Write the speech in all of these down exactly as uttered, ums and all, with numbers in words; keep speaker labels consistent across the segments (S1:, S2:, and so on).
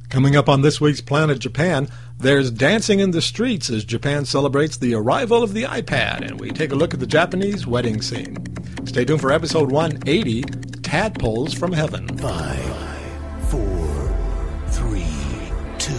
S1: Coming up on this week's Planet Japan, there's dancing in the streets as Japan celebrates the arrival of the iPad, and we take a look at the Japanese wedding scene. Stay tuned for episode one eighty, Tadpoles from Heaven.
S2: Five, four, three, two,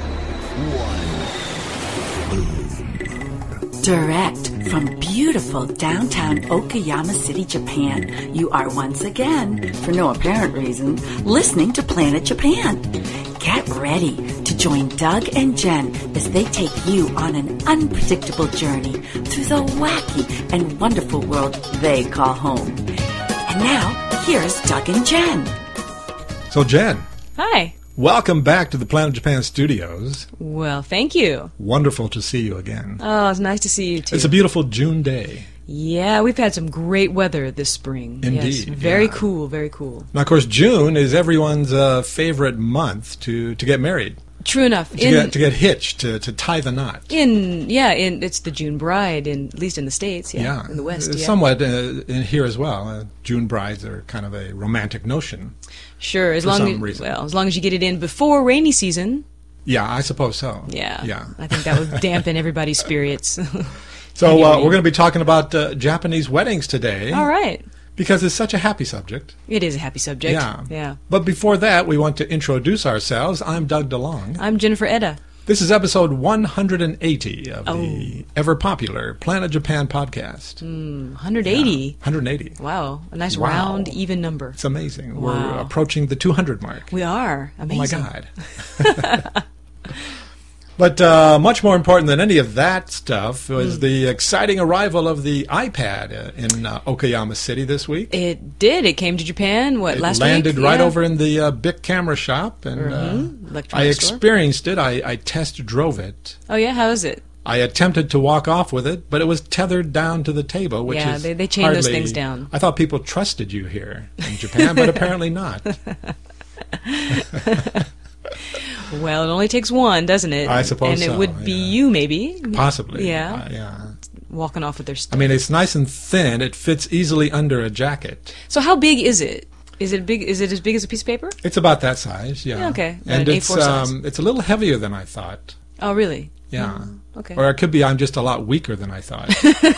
S2: one. Boom.
S3: Direct from beautiful downtown Okayama City, Japan, you are once again, for no apparent reason, listening to Planet Japan. Get ready to join Doug and Jen as they take you on an unpredictable journey through the wacky and wonderful world they call home. And now, here's Doug and Jen.
S1: So, Jen.
S4: Hi.
S1: Welcome back to the Planet Japan studios.
S4: Well, thank you.
S1: Wonderful to see you again.
S4: Oh, it's nice to see you, too.
S1: It's a beautiful June day.
S4: Yeah, we've had some great weather this spring.
S1: Indeed.
S4: Yes, very
S1: yeah.
S4: cool, very cool.
S1: Now, of course, June is everyone's uh, favorite month to, to get married.
S4: True enough.
S1: To,
S4: in,
S1: get, to get hitched, to, to tie the knot.
S4: In, yeah, in it's the June bride, in, at least in the States, yeah,
S1: yeah.
S4: in the West, yeah.
S1: Somewhat uh, in here as well. Uh, June brides are kind of a romantic notion.
S4: Sure, as
S1: for
S4: long
S1: some
S4: as
S1: reason.
S4: well, as long as you get it in before rainy season.
S1: Yeah, I suppose so.
S4: Yeah,
S1: yeah.
S4: I think that would dampen everybody's spirits.
S1: So
S4: anyway.
S1: uh, we're going to be talking about uh, Japanese weddings today.
S4: All right.
S1: Because it's such a happy subject.
S4: It is a happy subject.
S1: Yeah.
S4: Yeah.
S1: But before that, we want to introduce ourselves. I'm Doug DeLong.
S4: I'm Jennifer Edda.
S1: This is episode one hundred eighty of
S4: Oh.
S1: the ever-popular Planet Japan podcast.
S4: Mm, one hundred eighty.
S1: Yeah, one hundred eighty.
S4: Wow, a nice
S1: Wow.
S4: round, even number.
S1: It's amazing.
S4: Wow.
S1: We're approaching the two hundred mark.
S4: We are. Amazing.
S1: Oh, my God. But uh, much more important than any of that stuff was mm. the exciting arrival of the iPad uh, in uh, Okayama City this week.
S4: It did. It came to Japan, what,
S1: it
S4: last
S1: landed
S4: week?
S1: right
S4: yeah.
S1: over in the uh, Bic camera shop, and
S4: mm-hmm.
S1: uh, I experienced it. I, I test drove it.
S4: Oh, yeah? How is it?
S1: I attempted to walk off with it, but it was tethered down to the table, which
S4: yeah,
S1: is
S4: they, they chain
S1: hardly,
S4: those things down.
S1: I thought people trusted you here in Japan, but apparently not.
S4: Well, it only takes one, doesn't it?
S1: I suppose
S4: And it
S1: so,
S4: would be
S1: yeah.
S4: you, maybe.
S1: Possibly.
S4: Yeah.
S1: Uh, yeah.
S4: Walking off with their stuff.
S1: I mean, it's nice and thin. It fits easily under a jacket.
S4: So how big is it? Is it big? Is it as big as a piece of paper?
S1: It's about that size, yeah.
S4: Yeah, okay. About
S1: And
S4: an
S1: it's
S4: A four size.
S1: um, it's a little heavier than I thought.
S4: Oh, really?
S1: Yeah.
S4: Mm, okay.
S1: Or it could be I'm just a lot weaker than I thought.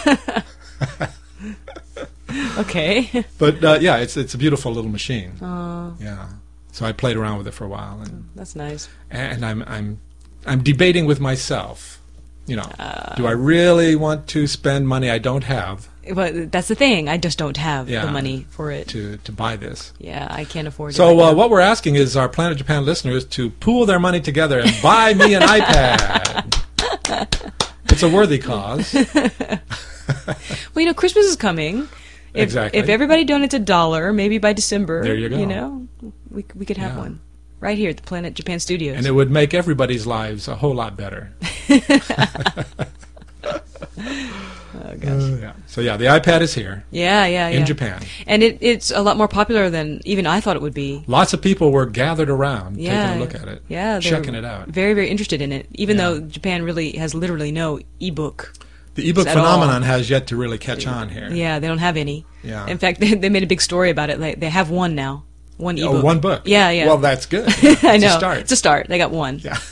S4: Okay.
S1: But uh, yeah, it's it's a beautiful little machine.
S4: Oh.
S1: Yeah. So I played around with it for a while, and
S4: That's nice.
S1: and I'm I'm I'm debating with myself. You know,
S4: Uh,
S1: do I really want to spend money I don't have
S4: But that's the thing. I just don't have
S1: Yeah.
S4: the money for it.
S1: to to buy this?
S4: Yeah, I can't afford it.
S1: So
S4: right
S1: uh,
S4: now.
S1: what we're asking is our Planet Japan listeners to pool their money together and buy me an iPad. It's a worthy cause.
S4: Well, you know, Christmas is coming. If,
S1: Exactly.
S4: If everybody donates a dollar, maybe by December,
S1: There you go.
S4: You know, we we could have
S1: Yeah.
S4: one right here at the Planet Japan Studios.
S1: And it would make everybody's lives a whole lot better.
S4: Oh gosh.
S1: Uh, yeah. So yeah, the iPad is here
S4: Yeah, yeah, yeah.
S1: in Japan.
S4: And it, it's a lot more popular than even I thought it would be.
S1: Lots of people were gathered around
S4: Yeah,
S1: taking a look at it,
S4: Yeah, they're
S1: checking it out.
S4: Very, very interested in it. Even
S1: Yeah.
S4: though Japan really has literally no ebook.
S1: The ebook
S4: at all.
S1: phenomenon has yet to really catch on here.
S4: Yeah, they don't have any.
S1: Yeah.
S4: In fact, they, they made a big story about it. They, they have one now. One
S1: Oh,
S4: ebook.
S1: one book.
S4: Yeah, yeah.
S1: Well, that's good.
S4: I
S1: It's
S4: know.
S1: a start.
S4: It's a start. They got one.
S1: Yeah.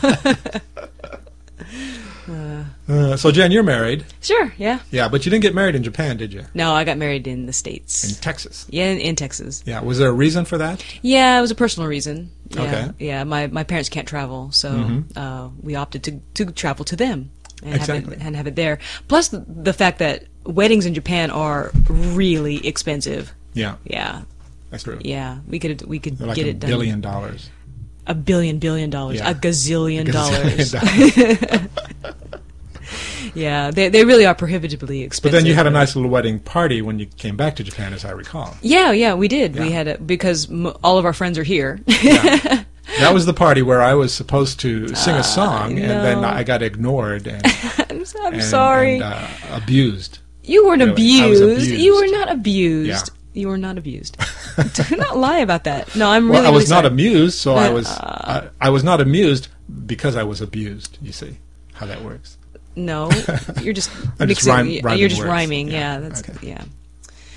S1: Uh, so Jen, you're married.
S4: Sure. Yeah.
S1: Yeah, but you didn't get married in Japan, did you?
S4: No, I got married in the States.
S1: In Texas.
S4: yeah, in, in Texas.
S1: Yeah. Was there a reason for that?
S4: Yeah, it was a personal reason. Yeah,
S1: Okay.
S4: Yeah, my, my parents can't travel, so
S1: Mhm.
S4: uh, we opted to, to travel to them and
S1: Exactly.
S4: have it and have it there. Plus the, the fact that weddings in Japan are really expensive.
S1: Yeah,
S4: Yeah,
S1: that's true.
S4: yeah, we could we could
S1: They're like
S4: get
S1: a
S4: it done.
S1: billion dollars.
S4: A billion billion dollars,
S1: Yeah.
S4: a gazillion,
S1: A
S4: dollars.
S1: gazillion dollars.
S4: Yeah, they they really are prohibitively
S1: But
S4: expensive.
S1: then you had a nice little wedding party when you came back to Japan, as I recall.
S4: Yeah, yeah, we did. We
S1: Yeah.
S4: had a because m- all of our friends are here.
S1: Yeah. That was the party where I was supposed to sing a song, and then
S4: no.
S1: I got ignored and,
S4: I'm, so, I'm
S1: and,
S4: sorry.
S1: and uh, abused.
S4: You weren't
S1: Really, I was
S4: abused.
S1: abused.
S4: You were not abused.
S1: Yeah.
S4: You were not abused. Do not lie about that. No, I'm really.
S1: Well, I was
S4: really
S1: not
S4: sorry.
S1: amused, so I
S4: Uh,
S1: was I, I was not amused because I was abused. You see how that works.
S4: No, you're just
S1: I'm just
S4: mixing.
S1: rhyme-
S4: you're
S1: rhyming
S4: just
S1: words.
S4: rhyming.
S1: Yeah,
S4: Yeah, that's
S1: okay.
S4: yeah.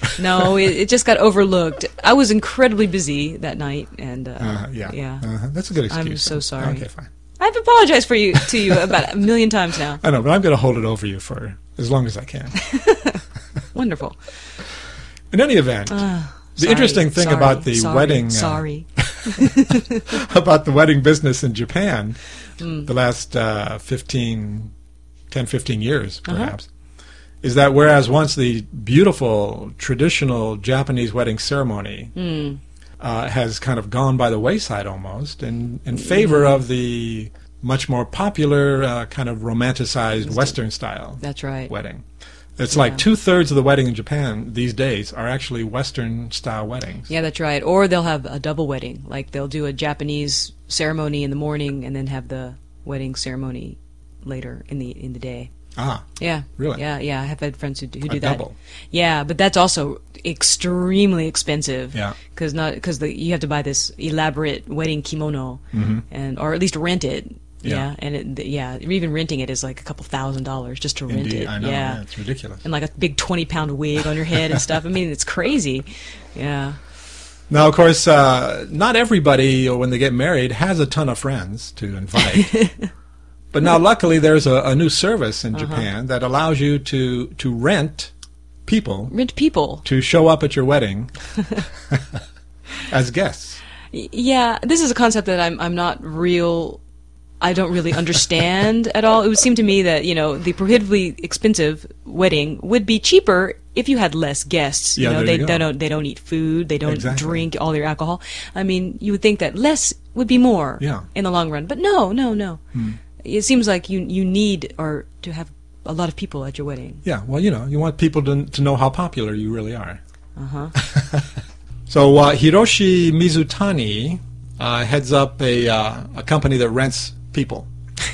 S4: No, it, it just got overlooked. I was incredibly busy that night, and uh,
S1: Uh, yeah.
S4: yeah.
S1: Uh-huh. That's a good excuse.
S4: I'm so
S1: then.
S4: sorry.
S1: Okay, fine.
S4: I've apologized for you to you about a million times now.
S1: I know, but I'm going to hold it over you for as long as I can.
S4: Wonderful.
S1: In any event,
S4: Uh,
S1: the
S4: sorry,
S1: interesting thing
S4: sorry,
S1: about the
S4: sorry,
S1: wedding, uh,
S4: Sorry.
S1: about the wedding business in Japan,
S4: Mm.
S1: the last uh, fifteen, ten, fifteen years,
S4: Uh-huh.
S1: perhaps, is that whereas once the beautiful traditional Japanese wedding ceremony
S4: Mm.
S1: uh, has kind of gone by the wayside almost, in in favor
S4: Mm.
S1: of the much more popular uh, kind of romanticized Western style
S4: That's right.
S1: wedding. It's
S4: Yeah.
S1: like two-thirds of the wedding in Japan these days are actually Western-style weddings.
S4: Yeah, that's right. Or they'll have a double wedding. Like they'll do a Japanese ceremony in the morning and then have the wedding ceremony later in the in the day.
S1: Ah,
S4: Yeah.
S1: Really?
S4: Yeah, yeah. I have had friends who do, who
S1: A
S4: do that.
S1: double.
S4: Yeah, but that's also extremely expensive.
S1: Yeah.
S4: Because not because you have to buy this elaborate wedding kimono,
S1: Mhm.
S4: and or at least rent it.
S1: Yeah.
S4: Yeah, and it, yeah, even renting it is like a couple thousand dollars just to rent
S1: indeed,
S4: it.
S1: I know.
S4: yeah.
S1: Yeah, it's ridiculous.
S4: And like a big twenty pound wig on your head and stuff. I mean, it's crazy. Yeah.
S1: Now, of course, uh, not everybody, uh, when they get married, has a ton of friends to invite. But now, luckily, there's a, a new service in
S4: Uh-huh.
S1: Japan that allows you to, to rent people
S4: Rent people.
S1: to show up at your wedding as guests.
S4: Y- Yeah, this is a concept that I'm I'm not real. I don't really understand at all. It would seem to me that you know the prohibitively expensive wedding would be cheaper if you had less guests.
S1: Yeah,
S4: you know,
S1: there
S4: they,
S1: you go.
S4: they don't they don't eat food. They don't
S1: Exactly.
S4: drink all your alcohol. I mean, you would think that less would be more
S1: Yeah.
S4: in the long run, but no, no, no.
S1: Hmm.
S4: It seems like you you need or to have a lot of people at your wedding.
S1: Yeah, well, you know, you want people to, to know how popular you really are.
S4: Uh huh.
S1: So uh, Hiroshi Mizutani uh, heads up a, uh, a company that rents people.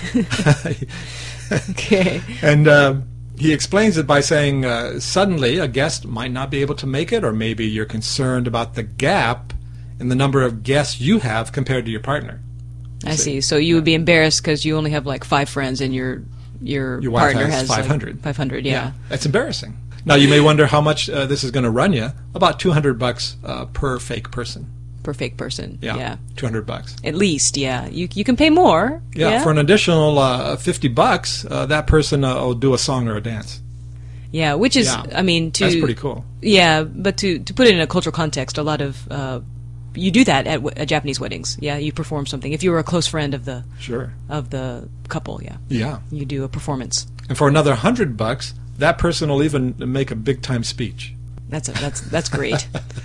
S4: Okay.
S1: And uh, he explains it by saying, uh, suddenly a guest might not be able to make it, or maybe you're concerned about the gap in the number of guests you have compared to your partner.
S4: I see. So you would be embarrassed because you only have like five friends and your your,
S1: Your wife
S4: partner
S1: has
S4: has
S1: five
S4: like,
S1: hundred.
S4: five hundred, yeah.
S1: That's embarrassing. Now, you may wonder how much uh, this is going to run you. About two hundred bucks uh, per fake person.
S4: Per fake person.
S1: Yeah,
S4: Yeah.
S1: two hundred bucks.
S4: At least, yeah. You you can pay more.
S1: Yeah, for an additional uh, fifty bucks, uh, that person uh, will do a song or a dance.
S4: Yeah, which is,
S1: Yeah.
S4: I mean, to
S1: That's pretty cool.
S4: Yeah, but to to put it in a cultural context, a lot of uh, you do that at, w- at Japanese weddings. Yeah, you perform something. If you were a close friend of the
S1: Sure.
S4: of the couple, yeah,
S1: Yeah.
S4: you do a performance.
S1: And for another hundred bucks, that person will even make a big time speech.
S4: That's a, that's that's great.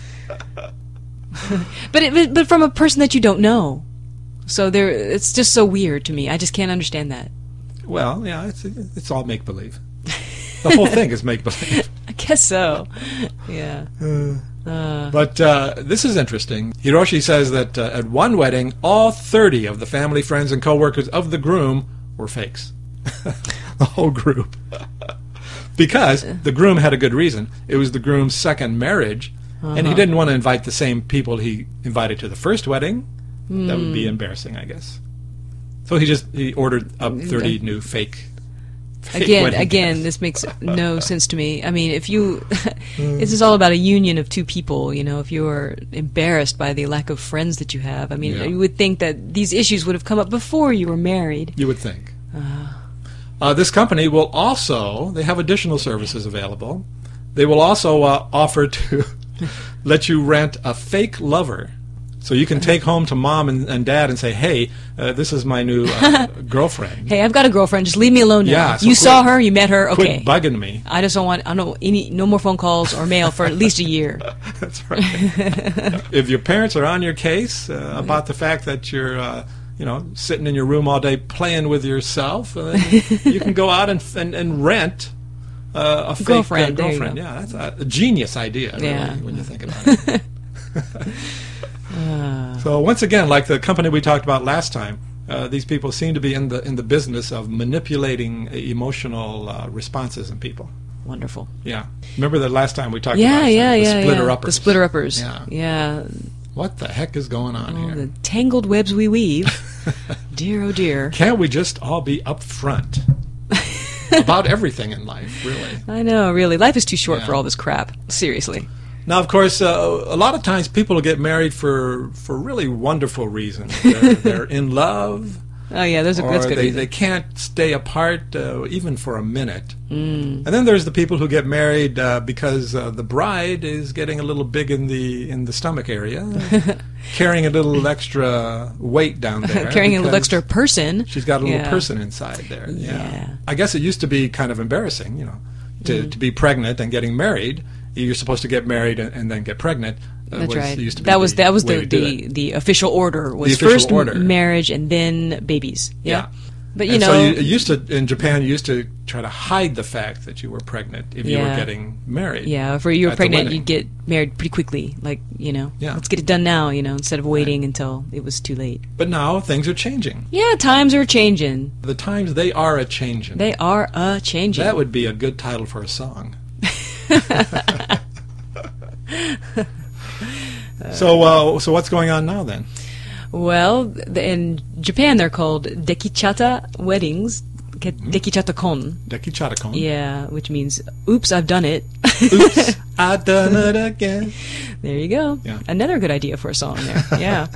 S4: but it, but from a person that you don't know, so there, it's just so weird to me. I just can't understand that.
S1: Well, yeah, it's it's all make believe. The whole thing is make believe.
S4: I guess so. Yeah. Uh,
S1: But uh, this is interesting. Hiroshi says that uh, at one wedding, all thirty of the family, friends, and coworkers of the groom were fakes. The whole group. Because the groom had a good reason. It was the groom's second marriage, and he didn't want to invite the same people he invited to the first wedding. That would be embarrassing, I guess. So he just he ordered up thirty new fake. fake
S4: Again,
S1: wedding
S4: again,
S1: guests.
S4: this makes no sense to me. I mean, if you, this is all about a union of two people. You know, if you are embarrassed by the lack of friends that you have, I mean,
S1: Yeah.
S4: you would think that these issues would have come up before you were married.
S1: You would think. Uh, this company will also, they have additional services available. They will also uh, offer to let you rent a fake lover. So you can take home to mom and, and dad and say, hey, uh, this is my new uh, girlfriend.
S4: Hey, I've got a girlfriend. Just leave me alone now.
S1: Yeah, so
S4: you
S1: quit-
S4: saw her. You met her. Okay.
S1: Quit bugging me.
S4: I just don't want. I don't any no more phone calls or mail for at least a year.
S1: That's right. If your parents are on your case uh, about the fact that you're, uh, you know, sitting in your room all day playing with yourself, uh, you can go out and and, and rent uh, a fake
S4: Girlfriend,
S1: uh,
S4: there you
S1: girlfriend.
S4: go.
S1: Yeah, that's a, a genius idea. Really,
S4: Yeah.
S1: when you think about it. So once again, like the company we talked about last time, uh, these people seem to be in the in the business of manipulating uh, emotional uh, responses in people.
S4: Wonderful.
S1: Yeah, remember the last time we talked
S4: Yeah,
S1: about
S4: yeah,
S1: the
S4: yeah,
S1: splitter
S4: yeah.
S1: uppers.
S4: The splitter uppers.
S1: Yeah.
S4: Yeah.
S1: What the heck is going on
S4: Oh,
S1: here?
S4: the tangled webs we weave. Dear, oh dear.
S1: Can't we just all be up front? about everything in life, really.
S4: I know, really. Life is too short
S1: Yeah.
S4: for all this crap. Seriously.
S1: Now, of course, uh, a lot of times people get married for for really wonderful reasons. They're, they're in love,
S4: Oh, yeah, those are,
S1: or
S4: that's good.
S1: they,
S4: reason.
S1: they can't stay apart uh, even for a minute.
S4: Mm.
S1: And then there's the people who get married uh, because uh, the bride is getting a little big in the in the stomach area, carrying a little extra weight down there.
S4: Carrying a little
S1: because
S4: extra person.
S1: She's got a little
S4: Yeah.
S1: person inside there. Yeah.
S4: Yeah.
S1: I guess it used to be kind of embarrassing, you know, to,
S4: Mm.
S1: to be pregnant and getting married. You're supposed to get married and, and then get pregnant. Uh,
S4: That's
S1: was,
S4: right.
S1: Used to be
S4: that was
S1: the
S4: that was
S1: way
S4: the
S1: to do
S4: the,
S1: it.
S4: the official order was
S1: official
S4: first m-
S1: order.
S4: marriage and then babies. Yeah.
S1: Yeah.
S4: But you
S1: and
S4: know,
S1: so you, it used to in Japan. You used to try to hide the fact that you were pregnant if you were
S4: Yeah.
S1: getting married.
S4: yeah, if you were
S1: at the
S4: pregnant,
S1: wedding.
S4: you'd get married pretty quickly. Like, you know,
S1: Yeah.
S4: let's get it done now. You know, instead of waiting until it was too late.
S1: But now things are changing.
S4: Yeah, times are changing.
S1: The times they are a changing.
S4: They are a changing.
S1: That would be a good title for a song. so, uh, so what's going on now then?
S4: Well, th- in Japan, they're called dekichata weddings. Ke- Dekichata kon.
S1: Dekichata-kon.
S4: Yeah, which means, oops, I've done it.
S1: Oops, I done it again.
S4: There you go.
S1: Yeah.
S4: Another good idea for a song there. Yeah.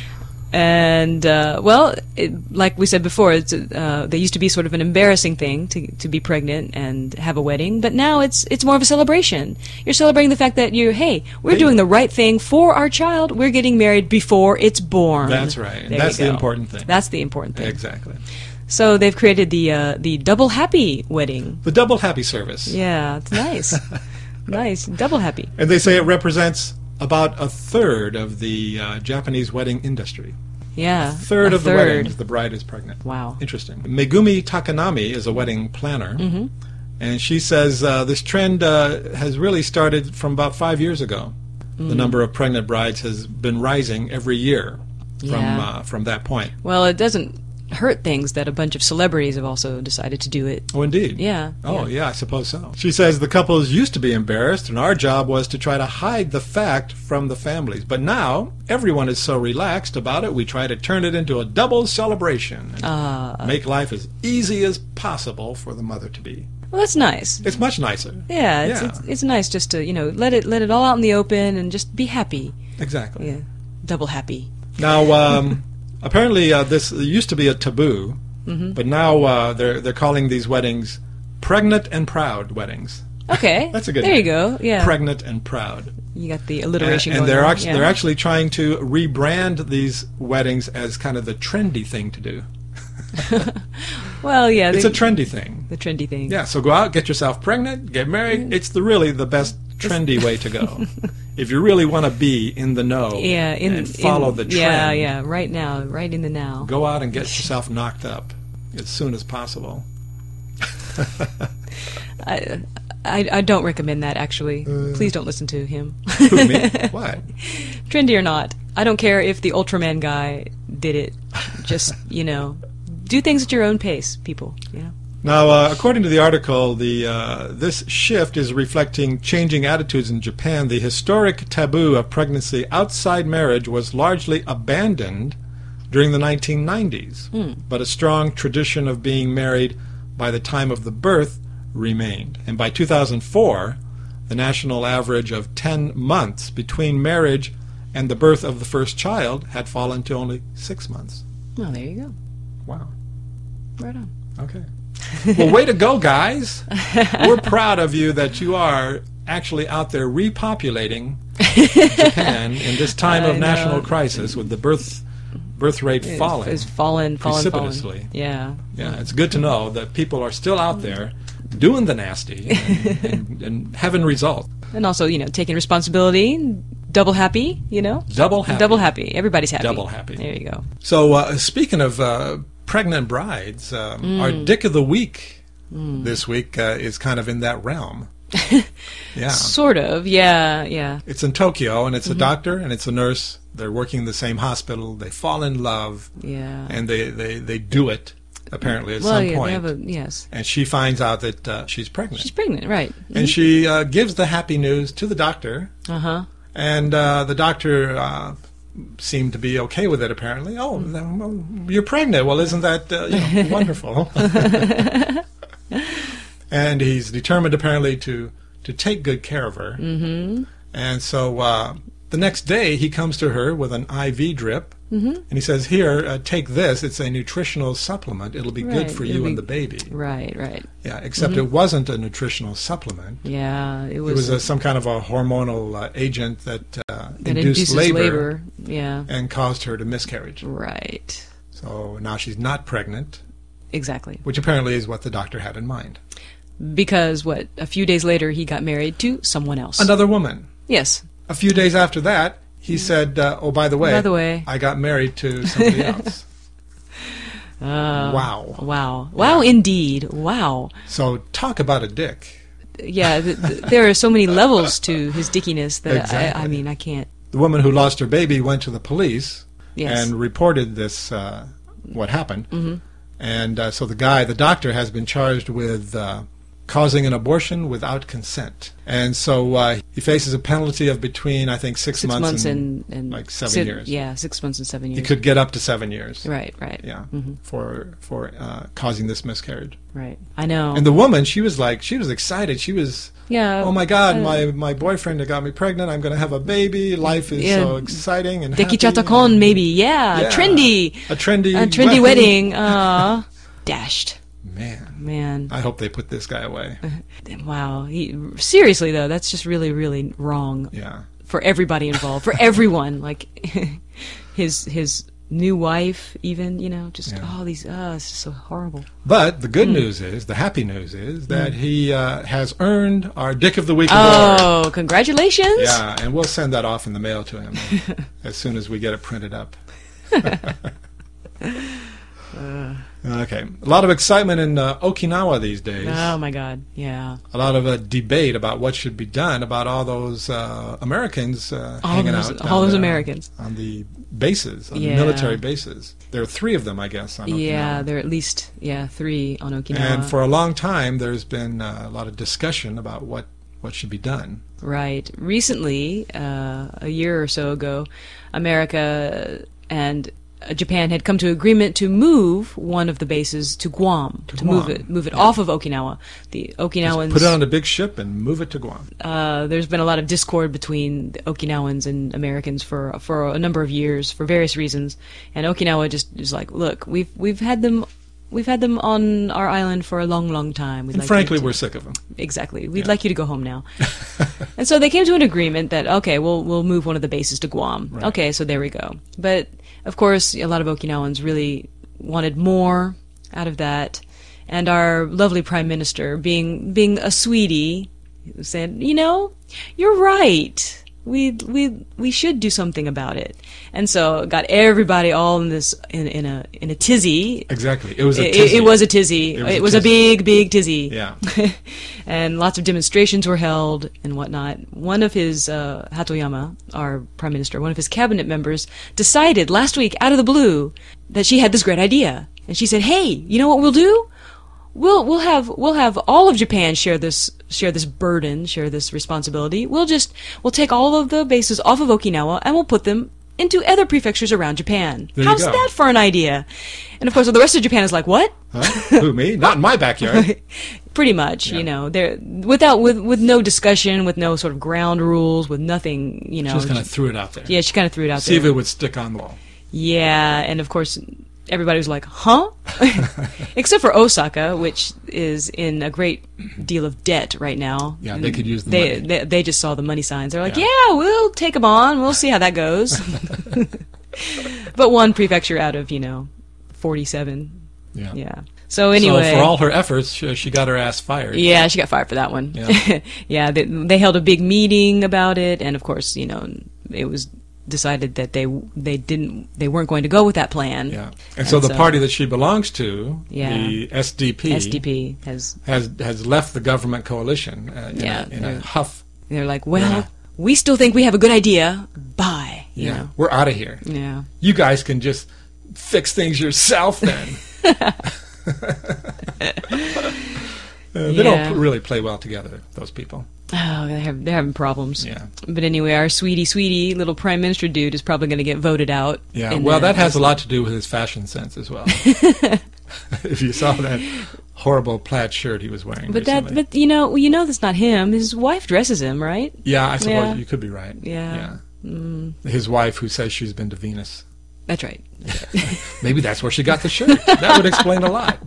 S4: And, uh, well, it, like we said before, it's, uh, they used to be sort of an embarrassing thing to, to be pregnant and have a wedding, but now it's it's more of a celebration. You're celebrating the fact that you, hey, we're
S1: Hey.
S4: doing the right thing for our child. We're getting married before it's born.
S1: That's right. And
S4: There
S1: that's
S4: you
S1: the
S4: go.
S1: important thing.
S4: That's the important thing.
S1: Exactly.
S4: So they've created the uh, the double happy wedding.
S1: The double happy service.
S4: Yeah, it's nice. Nice. Double happy.
S1: And they say it represents about a third of the uh, Japanese wedding industry.
S4: Yeah.
S1: Third
S4: a
S1: of the
S4: third.
S1: weddings, the bride is pregnant.
S4: Wow.
S1: Interesting. Megumi Takanami is a wedding planner,
S4: Mm-hmm.
S1: and she says uh, this trend uh, has really started from about five years ago.
S4: Mm.
S1: The number of pregnant brides has been rising every year from
S4: Yeah.
S1: uh, from that point.
S4: Well, it doesn't hurt things that a bunch of celebrities have also decided to do it.
S1: Oh, indeed.
S4: Yeah.
S1: Oh,
S4: yeah.
S1: yeah, I suppose so. She says the couples used to be embarrassed, and our job was to try to hide the fact from the families. But now, everyone is so relaxed about it, we try to turn it into a double celebration and
S4: Uh,
S1: make life as easy as possible for the mother to be.
S4: well, that's nice.
S1: It's much nicer.
S4: Yeah, it's,
S1: Yeah.
S4: It's, it's nice just to, you know, let it let it all out in the open and just be happy.
S1: Exactly.
S4: Yeah. Double happy.
S1: Now, um, apparently, uh, this used to be a taboo,
S4: Mm-hmm.
S1: but now uh, they're they're calling these weddings pregnant and proud weddings.
S4: Okay.
S1: That's a good
S4: There
S1: name.
S4: you go. Yeah.
S1: Pregnant and proud.
S4: You got the
S1: And,
S4: alliteration
S1: and
S4: going
S1: they're
S4: on.
S1: actually
S4: yeah.
S1: they're actually trying to rebrand these weddings as kind of the trendy thing to do.
S4: Well, yeah.
S1: It's
S4: they-
S1: a trendy thing.
S4: the trendy thing.
S1: Yeah, so go out, get yourself pregnant, get married. It's the really the best trendy way to go. If you really want to be in the know
S4: Yeah. In,
S1: and follow
S4: in-
S1: the trend,
S4: Yeah, yeah. Right now. Right in the now.
S1: go out and get yourself knocked up as soon as possible.
S4: I, I, I don't recommend that, actually. Please don't listen to him.
S1: Who, me? What?
S4: Trendy or not. I don't care if the Ultraman guy did it. Just, you know, do things at your own pace, people. You know?
S1: Now, uh, according to the article, the uh, this shift is reflecting changing attitudes in Japan. The historic taboo of pregnancy outside marriage was largely abandoned during the nineteen nineties, but a strong tradition of being married by the time of the birth remained. And by two thousand four, the national average of ten months between marriage and the birth of the first child had fallen to only six months.
S4: Well, there you go.
S1: Wow.
S4: Right on.
S1: Okay. Well, way to go, guys. We're proud of you that you are actually out there repopulating Japan in this time
S4: I
S1: of national
S4: know.
S1: crisis with the birth birth rate
S4: It's-
S1: falling.
S4: It's fallen, fallen,
S1: precipitously.
S4: fallen. Yeah.
S1: Yeah, it's good to know that people are still out there doing the nasty and, and, and having results.
S4: And also, you know, taking responsibility, double happy, you know?
S1: Double happy.
S4: Double happy. Everybody's happy.
S1: Double happy.
S4: There you go.
S1: So, uh, speaking of uh, pregnant brides, um, our Dick of the Week this week uh, is kind of in that realm. Yeah.
S4: Sort of. Yeah, yeah.
S1: It's in Tokyo, and it's a doctor and it's a nurse. They're working in the same hospital. They fall in love,
S4: Yeah.
S1: and they, they, they do it, apparently, at
S4: well,
S1: some
S4: yeah,
S1: point.
S4: they have a, yes.
S1: And she finds out that uh, she's pregnant.
S4: She's pregnant, right.
S1: and she uh, gives the happy news to the doctor,
S4: Uh-huh.
S1: and uh, the doctor uh, seemed to be okay with it, apparently. Oh, then, well, you're pregnant. Well, isn't that uh, you know, wonderful? And he's determined, apparently, to, to take good care of her.
S4: Mm-hmm.
S1: And so uh, the next day, he comes to her with an I V drip.
S4: Mm-hmm.
S1: And he says, here, uh, take this. It's a nutritional supplement. It'll be
S4: Right.
S1: good for
S4: It'll
S1: you
S4: be-
S1: and the baby.
S4: Right, right.
S1: Yeah, except
S4: Mm-hmm.
S1: it wasn't a nutritional supplement.
S4: Yeah, it was,
S1: It was a, some kind of a hormonal uh, agent that, uh,
S4: that
S1: induced
S4: induces
S1: labor,
S4: labor. Yeah,
S1: and caused her to miscarriage.
S4: right.
S1: So now she's not pregnant,
S4: Exactly.
S1: which apparently is what the doctor had in mind.
S4: Because, what, a few days later he got married to someone else.
S1: Another woman.
S4: Yes.
S1: A few days after that, he said, uh, oh, by the way,
S4: By the way.
S1: I got married to somebody else.
S4: Uh,
S1: Wow.
S4: Wow. Wow, indeed. Wow.
S1: So talk about a dick.
S4: Yeah, th- th- there are so many levels to his dickiness that
S1: Exactly.
S4: I, I mean, I can't.
S1: The woman who lost her baby went to the police
S4: Yes.
S1: and reported this, uh, what happened.
S4: Mm-hmm.
S1: And uh, so the guy, the doctor, has been charged with uh, causing an abortion without consent. And so uh, he faces a penalty of between, I think, six,
S4: Six
S1: months,
S4: months
S1: and,
S4: and, and
S1: like seven
S4: si-
S1: years.
S4: Yeah, six months and seven years.
S1: He could get up to seven years.
S4: Right, right.
S1: Yeah,
S4: Mm-hmm.
S1: for for uh, causing this miscarriage.
S4: Right. I know.
S1: And the woman, she was like, she was excited. She was,
S4: yeah.
S1: oh my God,
S4: uh,
S1: my my boyfriend had got me pregnant. I'm going to have a baby. Life is
S4: Yeah.
S1: so exciting and happy.
S4: Dekichatakon, maybe. Yeah,
S1: Yeah.
S4: trendy.
S1: A trendy,
S4: A trendy wedding. Uh, dashed.
S1: Man,
S4: Man.
S1: I hope they put this guy away.
S4: Wow. He, seriously, though, that's just really, really wrong
S1: Yeah.
S4: for everybody involved, for everyone. Like, his his new wife, even, you know, just
S1: Yeah.
S4: all these, oh, it's just so horrible.
S1: But the
S4: Hmm.
S1: good news is, the happy news is, that he uh, has earned our Dick of the Week award.
S4: Oh, congratulations.
S1: Yeah, and we'll send that off in the mail to him as soon as we get it printed up. Okay. A lot of excitement in uh, Okinawa these days.
S4: Oh, my God. Yeah.
S1: A lot of uh, debate about what should be done about all those uh, Americans uh,
S4: All
S1: hanging
S4: those,
S1: out.
S4: all
S1: down
S4: those
S1: there
S4: Americans.
S1: on the bases, on
S4: Yeah.
S1: the military bases. There are three of them, I guess, on Okinawa.
S4: Yeah, there are at least, yeah, three on Okinawa.
S1: And for a long time, there's been uh, a lot of discussion about what, what should be done.
S4: Right. Recently, uh, a year or so ago, America and uh, Japan had come to agreement to move one of the bases to Guam,
S1: To
S4: to move
S1: Guam,
S4: it, move it
S1: yeah.
S4: off of Okinawa. The Okinawans.
S1: Put it on a big ship and move it to Guam.
S4: Uh, there's been a lot of discord between the Okinawans and Americans for for a number of years for various reasons, and Okinawa just is like, look, we've we've had them. We've had them on our island for a long, long time. We'd
S1: And
S4: like
S1: frankly,
S4: you to-
S1: we're sick of them.
S4: Exactly. We'd
S1: Yeah.
S4: like you to go home now. And so they came to an agreement that, okay, we'll we'll move one of the bases to Guam.
S1: Right.
S4: Okay, so there we go. But, of course, a lot of Okinawans really wanted more out of that. And our lovely prime minister, being being a sweetie, said, you know, you're right. We we we should do something about it. And so it got everybody all in this in, in a in a tizzy.
S1: Exactly. It was a
S4: It,
S1: tizzy.
S4: it was a tizzy.
S1: It
S4: It
S1: was
S4: was,
S1: a
S4: a,
S1: tizzy.
S4: big, big tizzy.
S1: Yeah.
S4: And lots of demonstrations were held and whatnot. One of his, uh, Hatoyama, our prime minister, one of his cabinet members, decided last week, out of the blue, that she had this great idea. And she said, hey, you know what we'll do? We'll we'll have we'll have all of Japan share this share this burden, share this responsibility. We'll just we'll take all of the bases off of Okinawa and we'll put them into other prefectures around Japan.
S1: There you
S4: How's
S1: go.
S4: that for an idea? And of course, the rest of Japan is like, what?
S1: Huh? Who, me? Not in my backyard.
S4: Pretty much,
S1: Yeah.
S4: you know, there without with with no discussion, with no sort of ground rules, with nothing, you know.
S1: Just kind of threw it out there.
S4: yeah, she kind of threw it out
S1: See
S4: there.
S1: if it would stick on the wall.
S4: Yeah, and of course, everybody was like, "Huh?" Except for Osaka, which is in a great deal of debt right now.
S1: Yeah, they could use the
S4: they,
S1: money.
S4: They, they just saw the money signs. They're like,
S1: Yeah.
S4: "Yeah, we'll take them on. We'll see how that goes." But one prefecture out of, you know, forty-seven.
S1: Yeah.
S4: Yeah. So anyway,
S1: So for all her efforts, she, she got her ass fired.
S4: yeah, she got fired for that one.
S1: Yeah.
S4: Yeah, they, they held a big meeting about it, and of course, you know, it was decided that they they didn't they weren't going to go with that plan.
S1: Yeah. And so the party that she belongs to,
S4: Yeah.
S1: the S D P,
S4: S D P has
S1: has has left the government coalition uh, in,
S4: Yeah,
S1: a, in a
S4: they're-
S1: huff.
S4: they're like, well,
S1: Yeah.
S4: we still think we have a good idea. Bye. You
S1: Yeah.
S4: know.
S1: We're out of here.
S4: Yeah.
S1: You guys can just fix things yourself then. Uh, they
S4: Yeah.
S1: don't really play well together, those people.
S4: Oh, they have, they're having problems.
S1: Yeah.
S4: But anyway, our sweetie, sweetie little prime minister dude is probably going to get voted out.
S1: Yeah,
S4: in
S1: well,
S4: the-
S1: that has a lot to do with his fashion sense as well. If you saw that horrible plaid shirt he was wearing
S4: But
S1: recently.
S4: that, but you know, you know that's not him. His wife dresses him, right?
S1: Yeah, I suppose
S4: Yeah.
S1: you could be right.
S4: Yeah. Mm.
S1: His wife who says she's been to Venus.
S4: That's right.
S1: Maybe that's where she got the shirt. That would explain a lot.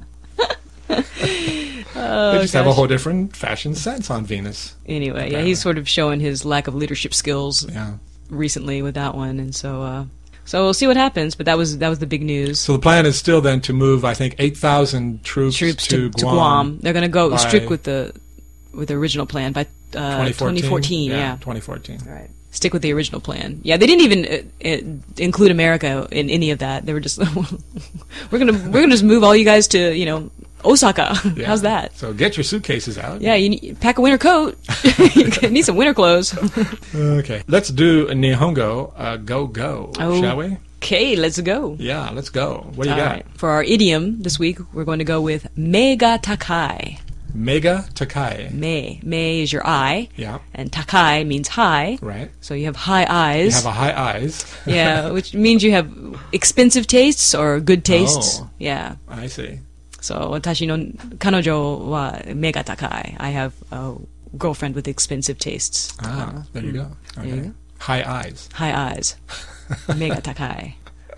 S4: Oh,
S1: They just have a
S4: gosh.
S1: whole different fashion sense on Venus.
S4: Anyway, yeah,
S1: Apparently.
S4: he's sort of showing his lack of leadership skills
S1: Yeah.
S4: recently with that one, and so uh, so we'll see what happens. But that was that was the big news.
S1: So the plan is still then to move, I think, eight thousand troops,
S4: Troops
S1: to,
S4: to, to Guam. They're going to go
S1: by
S4: strict with the with the original plan by uh,
S1: twenty fourteen.
S4: twenty fourteen. Yeah.
S1: twenty fourteen.
S4: Right. Stick with the original plan. Yeah, they didn't even uh, uh, include America in any of that. They were just we're gonna we're gonna just move all you guys to you know Osaka.
S1: Yeah.
S4: How's that?
S1: So get your suitcases out.
S4: Yeah, you need, pack a winter coat. You need some winter clothes.
S1: Okay. Let's do a Nihongo uh, go go,
S4: Oh.
S1: shall we?
S4: Okay, let's go.
S1: Yeah, let's go. What do you
S4: All
S1: got?
S4: right. For our idiom this week, we're going to go with mega takai.
S1: Mega Takai.
S4: Me. Me is your eye.
S1: Yeah.
S4: And takai means high.
S1: Right.
S4: So you have high eyes.
S1: You have a high eyes.
S4: Yeah, which means you have expensive tastes or good tastes.
S1: Oh.
S4: Yeah.
S1: I see.
S4: So, 私の彼女は目が高い. I have a girlfriend with expensive tastes.
S1: Ah, there you go.
S4: There you
S1: Okay.
S4: go.
S1: High eyes.
S4: High eyes. 目が高い.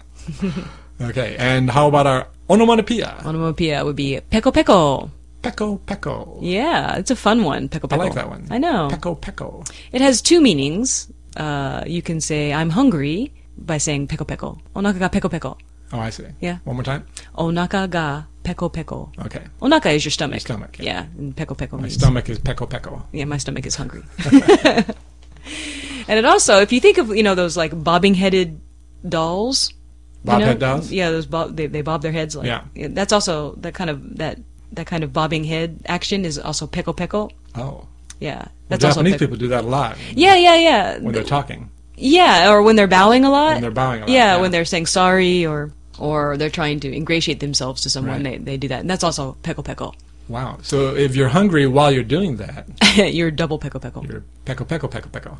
S1: Okay. And how about our onomatopoeia?
S4: Onomatopoeia would be peko peko.
S1: Peko peko.
S4: Yeah, it's a fun one. Peko peko.
S1: I like that one.
S4: I know.
S1: Peko peko.
S4: It has two meanings. Uh, you can say I'm hungry by saying peko peko. Onaka ga peko peko.
S1: Oh, I see.
S4: Yeah.
S1: One more time.
S4: Onaka ga peko peko.
S1: Okay.
S4: Onaka is your stomach.
S1: Your stomach, yeah.
S4: Yeah, and peko peko
S1: My
S4: means
S1: stomach is peko peko.
S4: yeah, my stomach is hungry. And it also, if you think of you know those like bobbing-headed dolls, you
S1: Bob
S4: know?
S1: head dolls?
S4: Yeah, those bob they they bob their heads like
S1: Yeah.
S4: That's also that kind of that that kind of bobbing head action is also peko peko.
S1: Oh.
S4: Yeah,
S1: Well,
S4: that's also
S1: Japanese
S4: peko.
S1: people do that a lot
S4: Yeah, yeah, yeah.
S1: when they're talking.
S4: Yeah, or when they're bowing a lot.
S1: When they're bowing a lot,
S4: Yeah,
S1: yeah.
S4: when they're saying sorry or or they're trying to ingratiate themselves to someone,
S1: Right.
S4: they they do that, and that's also peko peko.
S1: Wow. So if you're hungry while you're doing that,
S4: You're double peko peko.
S1: you're peko peko peko peko.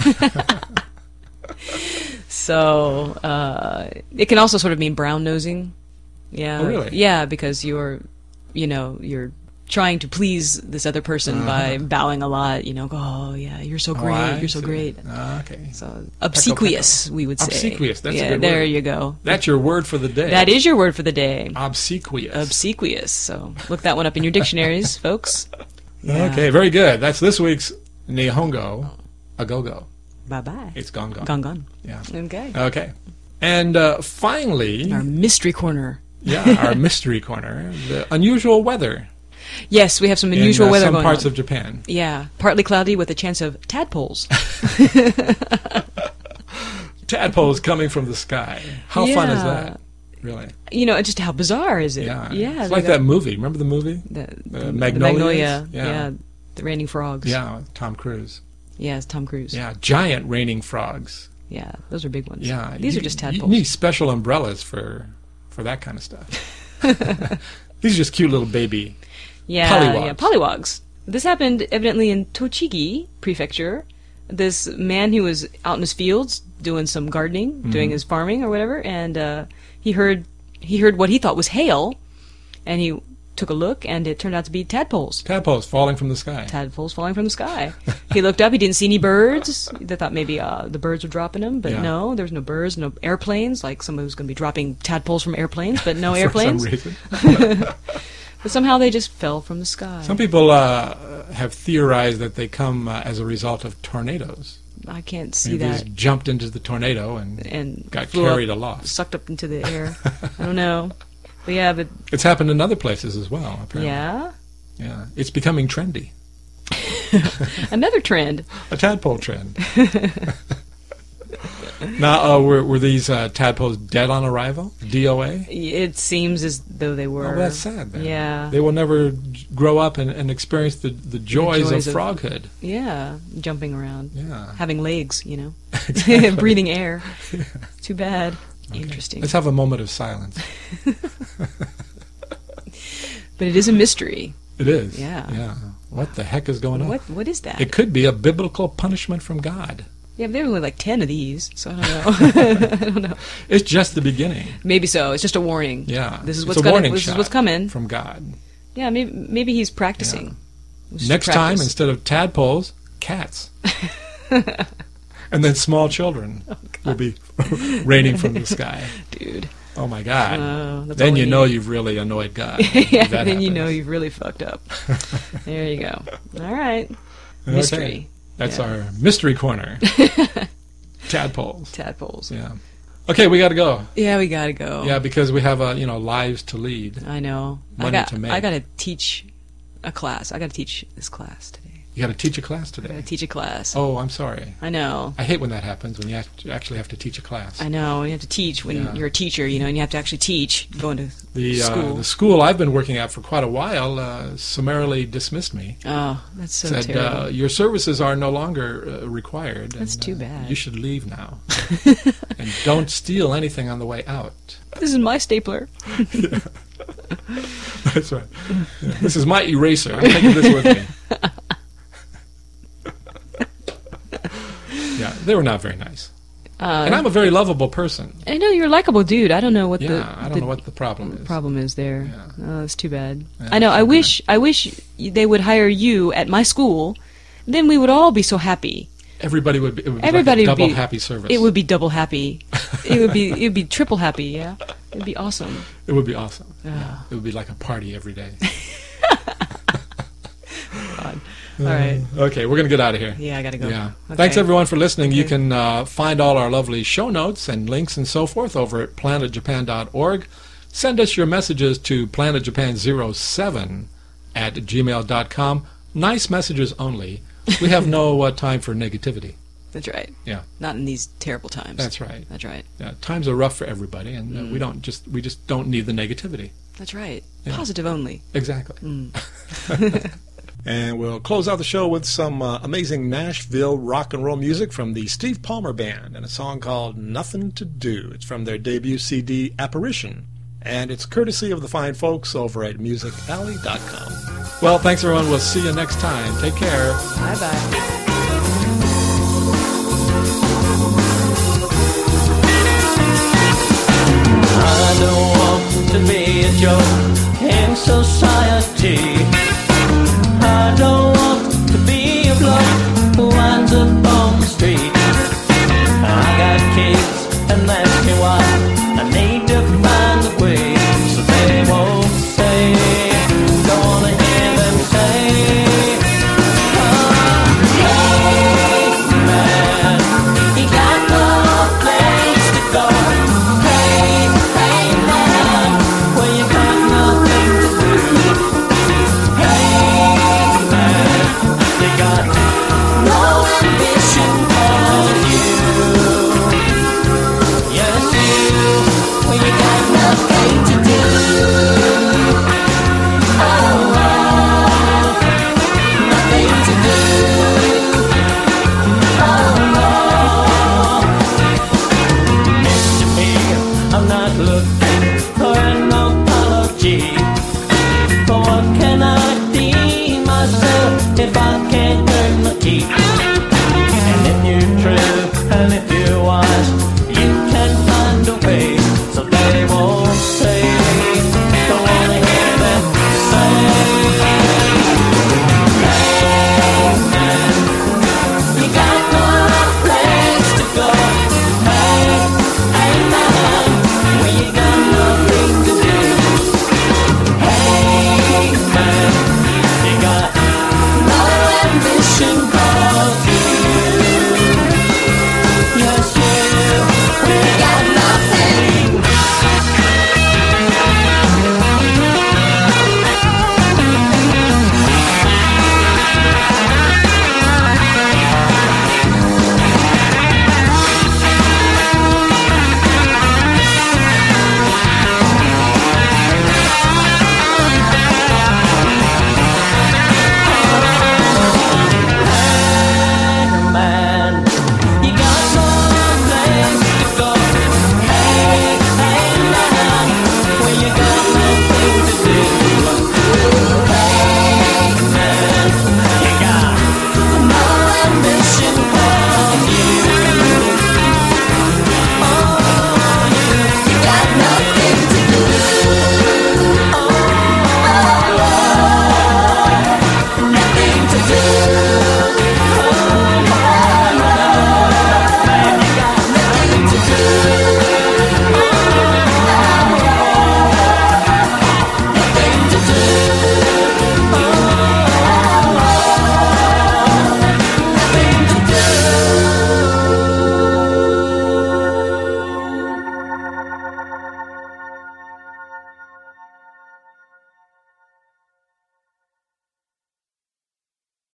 S4: So uh, it can also sort of mean brown nosing. Yeah.
S1: Oh, really?
S4: Yeah, because you're, you know, you're trying to please this other person by bowing a lot. You know, go, oh yeah, you're so great,
S1: Uh-huh. Oh, I
S4: you're so
S1: see.
S4: great.
S1: Ah, okay.
S4: So obsequious, we would say.
S1: Obsequious, that's a
S4: yeah,
S1: good
S4: there
S1: word.
S4: you go.
S1: That's your word for the day.
S4: That is your word for the day.
S1: obsequious.
S4: Obsequious. So look that one up in your dictionaries, folks. Yeah.
S1: Okay, very good. That's this week's Nihongo a go go.
S4: Bye bye.
S1: It's gone gone.
S4: Gone gone.
S1: Yeah.
S4: Okay.
S1: Okay. And uh, finally,
S4: Our mystery corner.
S1: yeah, our mystery corner, the unusual weather
S4: Yes, we have some unusual
S1: in uh,
S4: weather
S1: some
S4: going
S1: parts
S4: on.
S1: of Japan.
S4: Yeah, partly cloudy with a chance of tadpoles.
S1: Tadpoles coming from the sky. How fun is
S4: Yeah.
S1: that? Really?
S4: You know, just how bizarre is it?
S1: Yeah.
S4: yeah.
S1: It's
S4: they
S1: like
S4: got
S1: that movie. Remember the movie?
S4: The,
S1: Uh,
S4: the
S1: Magnolias?
S4: Magnolia.
S1: Yeah.
S4: Yeah. The raining frogs.
S1: Yeah, with Tom Cruise.
S4: Yeah, it's Tom Cruise.
S1: Yeah, giant raining frogs.
S4: Yeah, those are big ones.
S1: Yeah,
S4: These
S1: you-
S4: are just
S1: You
S4: tadpoles.
S1: need special umbrellas for for that kind of stuff. These are just cute little baby.
S4: yeah,
S1: pollywogs.
S4: yeah, pollywogs. This happened evidently in Tochigi Prefecture. This man who was out in his fields doing some gardening,
S1: Mm-hmm.
S4: doing his farming or whatever, and uh, he heard he heard what he thought was hail, and he took a look, and it turned out to be tadpoles.
S1: Tadpoles falling from the sky.
S4: Tadpoles falling from the sky. He looked up. He didn't see any birds. They thought maybe uh, the birds were dropping them, but
S1: Yeah.
S4: no, there was no birds, no airplanes. Like someone was going to be dropping tadpoles from airplanes, but no
S1: for
S4: airplanes.
S1: some reason.
S4: But somehow they just fell from the sky.
S1: Some people uh, have theorized that they come uh, as a result of tornadoes.
S4: I can't see
S1: Maybe they
S4: that.
S1: just jumped into the tornado and,
S4: And
S1: got
S4: flew
S1: carried
S4: up,
S1: aloft.
S4: sucked up into the air. I don't know, but yeah, but
S1: It's happened in other places as well, apparently.
S4: yeah,
S1: Yeah. It's becoming trendy.
S4: another trend.
S1: A tadpole trend. Now, uh, were, were these uh, tadpoles dead on arrival? D O A?
S4: It seems as though they were.
S1: Oh, that's sad then.
S4: Yeah,
S1: They will never j- grow up and, and experience the, the joys,
S4: joys
S1: of
S4: of-
S1: froghood.
S4: yeah, jumping around,
S1: Yeah.
S4: having legs, you know,
S1: Exactly.
S4: breathing air. Too bad. Interesting.
S1: Let's have a moment of silence.
S4: But it is a mystery.
S1: It is.
S4: Yeah.
S1: Yeah. What the heck is going on?
S4: What what is that?
S1: It could be a biblical punishment from God.
S4: Yeah, there are only like ten of these, so I don't know. I don't know.
S1: It's just the beginning.
S4: Maybe so. It's just a warning.
S1: Yeah.
S4: This is
S1: It's
S4: what's
S1: a
S4: gonna.
S1: warning
S4: This
S1: shot
S4: is what's coming.
S1: from God.
S4: Yeah, maybe maybe he's practicing. Yeah.
S1: Next time, instead of tadpoles, cats. And then small children oh, will be raining from the sky.
S4: Dude.
S1: Oh, my God.
S4: Uh,
S1: then you know you've really annoyed God.
S4: Yeah, then
S1: happens.
S4: you know you've really fucked up. There you go. All right. Mystery.
S1: Okay. That's
S4: yeah.
S1: our mystery corner. Tadpoles.
S4: Tadpoles.
S1: Yeah. Okay, we got to go.
S4: Yeah, we got to go.
S1: Yeah, because we have, uh, you know, lives to lead.
S4: I know.
S1: Money
S4: I got,
S1: to make.
S4: I got to teach a class. I got to teach this class today.
S1: You got to teach a class today.
S4: I got to teach a class.
S1: Oh, I'm sorry.
S4: I know.
S1: I hate when that happens, when you have to actually have to teach a class.
S4: I know. You have to teach when
S1: Yeah.
S4: you're a teacher, you know, and you have to actually teach going to
S1: The
S4: school.
S1: Uh, the school I've been working at for quite a while uh, summarily dismissed me.
S4: Oh, that's so
S1: Said,
S4: terrible.
S1: uh, your services are no longer uh, required.
S4: That's
S1: and,
S4: too
S1: uh,
S4: bad.
S1: You should leave now. And don't steal anything on the way out.
S4: This is my stapler.
S1: That's right. Yeah. This is my eraser. I'm taking this with me. Yeah, they were not very nice.
S4: Uh,
S1: And I'm a very lovable person.
S4: I know you're a likable dude. I don't know what
S1: Yeah,
S4: the
S1: I don't
S4: the
S1: know what the problem is.
S4: problem is there.
S1: Yeah.
S4: Oh, that's too bad.
S1: Yeah,
S4: I know. I
S1: too
S4: wish. I wish they would hire you at my school. Then we would all be so happy.
S1: Everybody would be, it would be
S4: Everybody
S1: like a
S4: would
S1: double
S4: be
S1: happy service.
S4: It would be double happy. it would be. It would be triple happy. Yeah. It'd be awesome.
S1: It would be awesome.
S4: Ah.
S1: Yeah. It would be like a party every day.
S4: God. All right.
S1: Okay, we're going to get out of here.
S4: Yeah, I gotta go.
S1: Yeah.
S4: Okay.
S1: Thanks, everyone, for listening. You
S4: Okay.
S1: can uh, find all our lovely show notes and links and so forth over at planet japan dot org. Send us your messages to planet japan zero seven at gmail dot com. Nice messages only. We have no uh, time for negativity.
S4: That's right.
S1: Yeah.
S4: Not in these terrible times.
S1: That's right.
S4: That's right.
S1: Yeah, times are rough for everybody, and uh,
S4: Mm.
S1: we don't just we just don't need the negativity.
S4: That's right.
S1: Yeah.
S4: Positive only.
S1: Exactly.
S4: Mm.
S1: And we'll close out the show with some uh, amazing Nashville rock and roll music from the Steve Palmer Band and a song called Nothing to Do. It's from their debut C D, Apparition. And it's courtesy of the fine folks over at music alley dot com. Well, thanks, everyone. We'll see you next time. Take care.
S4: Bye-bye.
S5: I don't want to be a joke in society.